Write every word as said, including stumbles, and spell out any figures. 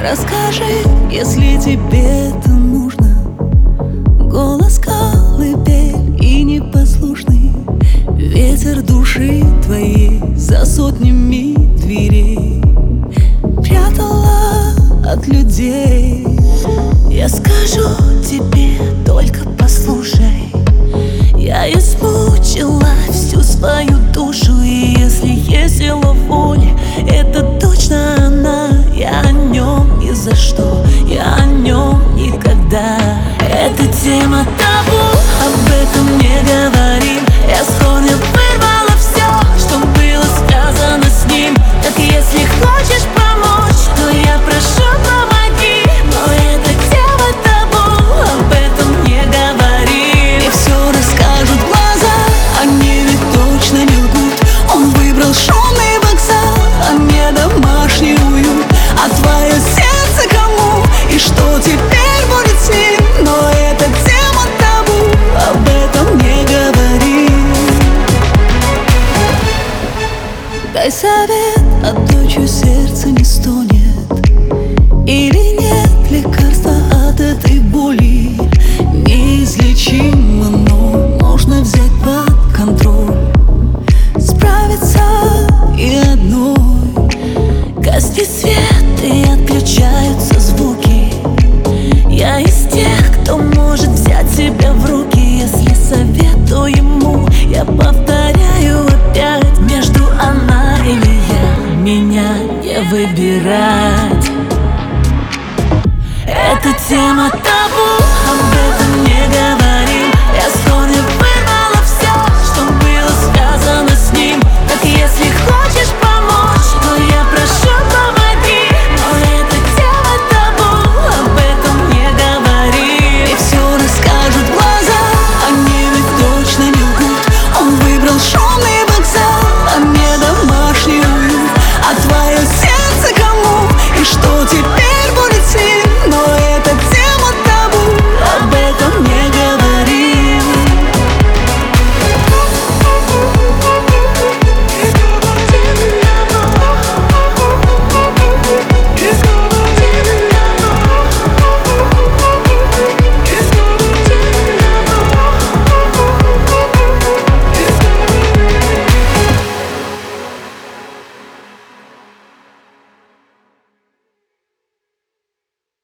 Расскажи, если тебе это нужно. Голос колыбель и непослушный ветер души твоей за сотнями дверей прятала от людей. Я скажу тебе, только послушай. Я измучила всю свою душу, и если есть сила воли, это точно она. Я о нем ни за что, я о нем никогда. Это тема табу, об этом не говорим. Я с корня вырвала все, что было связано с ним. Так если хочешь помочь, то я прошу, помоги. Но это тема табу, об этом не говорим. И все расскажут глаза, они ведь точно не лгут. Он выбрал шумный вокзал, а не домашний уют. А твое сердце кому? И что теперь будет с ним? Но это тема табу, об этом не говори. Дай совет, а то чье сердце не стонет. Или нет лекарства от этой боли. Неизлечимо, но можно взять под контроль. Справиться и одной. Гаснет свет и отключаются звуки. Я из тех, кто может взять себя в руки. Если советую ему, я повторяю опять. Между она или я, меня не выбирать. Это тема табу, об этом не говорить.